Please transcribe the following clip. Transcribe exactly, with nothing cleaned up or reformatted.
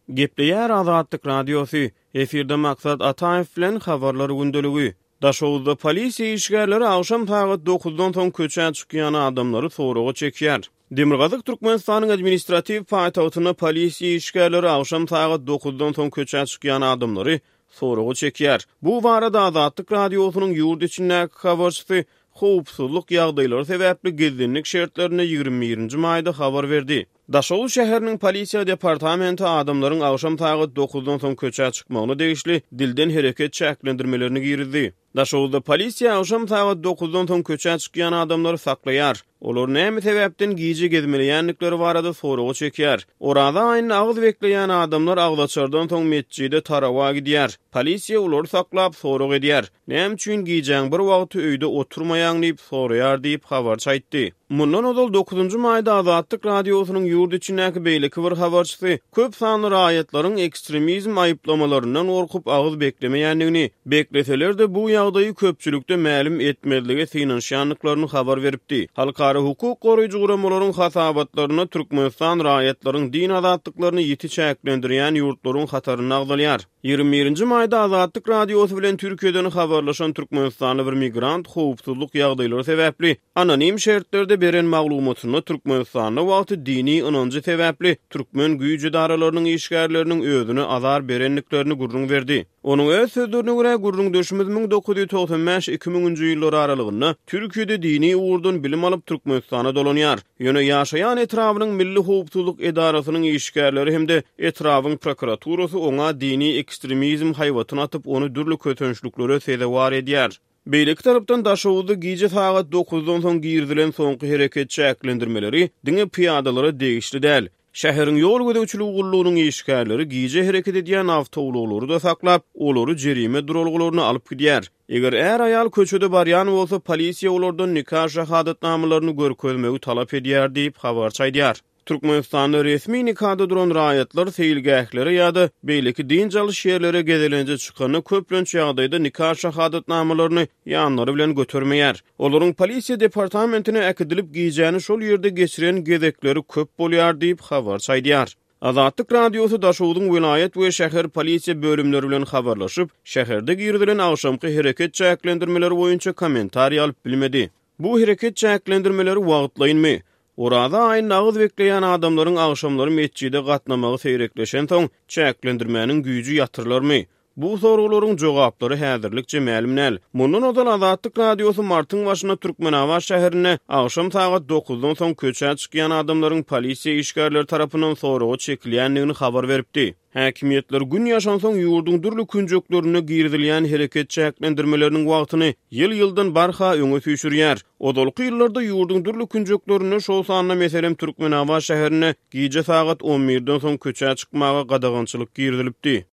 Gepleýär Azatlyk radiosu. Efirde maksat Ataev bilen habarlar gündölügi. Daşowuzda polisiýa işgärleri akşam saat dokuzdan soň köçe çykýan adamlary soraga çekýär. Demirgazyk Türkmenistanyň administrativ paýtagtyna polisiýa işgärleri akşam saat dokuzdan soň köçe çykýan adamlary soraga çekýär. Bu barada Azatlyk radiosynyň ýurt içindäki habarçysy howpsuzlyk ýagdaýlary sebäpli gezginlik şertlerine ýygrimi birinji maýda habar berdi. Daşoğlu şäheriniň polisiýa departamenti adamlaryň akşam saat dokuzdan soň köçe çykmagyna degişli dilden hereket çäklendirmelerini girdi. Daşoğluda polisiýa akşam saat dokuzdan soň köçe çykýan adamlary saklaýar. Olar näme sebäpden giýje gezmelýänlikleri barada soragy çekýär. Orada aýyn agyz bekleýän adamlar aglaçardan soň mesjide tarawa gidýär. Polisiýa olary saklap sorag edýär. Näme üçin giýjeň bir wagty öýde oturmaýan diýip soraýar diýip habar çaýtdy. Mundan odal dokuzunji maýda Azatlyk radiosynyň ýurt içindäki beýleki bir habarçysy köp sanly raýatlaryň ekstremizm aýyplamalaryndan gorkup agyz beklemeýändigini, bekleseler de bu ýagdaýy köpçülükde ma'lum etmezlige synanşanlyklaryny habar beripdi. Halkara hukuk goraýjy guramalaryň hasabatlaryna Türkmenistan raýatlaryň din azatlyklaryny ýeti çäklendirýän ýurtlaryň hataryny agdalýar. ýygrimi birinji maýda Azatlyk radiosy bilen Türkiýeden habarlaşan Türkmenistanly bir migrant howpsuzlyk ýagdaýlary sebäpli anonim şertlerde beren maglumatyny Türkmenistanyň wagty dini ynanjy sebäpli türkmen güýji daralarynyň işgärleriniň özüne azar berenliklerini gurrun berdi. Onun öz sözlerine göre gurrun döşümüz bin dokuz yüz doksan beş iki binji ýyllar aralygynda Türkiýede dini uğurdan bilim alyp Türkmenistana dolanýar. Ýöne ýaşaýan etrawynyň milli howpsuzlyk edarasynyň işgärleri hemde etrawyň prokuraturasy oňa dini ekstremizm haýwatyny atyp onu dürli kötünçliklere sebäp edýär. Beýleki tarapdan Daşowuzda giýje saat dokuzdan soň girdilen soňky hereket çäklendirmeleri diňe piýadalara degişli däl. Şäheriň ýol gödäwçiligi gullugynyň işgärleri giýje hereket edýän awtowlary da saklap, olary jerime duralgylaryny alyp gidýär. Eger er aýal köçede barýan bolsa, polisiýa olardan nikah şahadatnamalaryny görkezmegi talap edýär diýip habar çaýdýar. Türkmenistanda resmi nikahda duran raýatlar seýilgähleri ýa-da beýleki din çalyş ýerlere gezelenje çykany köplenç ýagdaýda nikah şahadatnamalaryny ýanlary bilen götürmeýär. Olaryň polisiýa departamentine äkidilip giýjäni şol ýerde geçiren gezekleri köp bolýar diýip habar çaýdýar. Azatlyk radiosy Daşowuzyň vilayet we şäher polisiýa bölümleri bilen habarlaşyp, şäherde girdilen akşamky hereket çäklendirmeleri boýunça kommentariýa alyp bilmedi. Bu hereket çäklendirmeleri wagtlaýynmy? Orada aýyn agyz bekleýän adamlaryň akşamlary mesjide gatnamagy seýrekleşen soň çäklendirmäniň güýji ýatyrlarmy? Bu soraglaryň jogaplary häzirlikçe ma'lum näl. Mundan odal Azatlyk radiosy martyň başyna Türkmenawa şäherine akşam saat dokuzdan soň köçe çykýan adamlaryň polisiýa işgärleri tarapyndan soragy çekilýändigini habar beripdi. Häkimiýetler gün ýaşansoň ýurduň dürli künjeklerine girdilýän hereket çäklendirmeleriniň wagtyny ýyl-ýyldan barha öňe süýşürýär. Odalky ýyllarda ýurduň dürli künjeklerine şol sanyna meselem Türkmenawa şäherine giýje saat on birden soň köçe çykmaga gadagançylyk girdilipdi.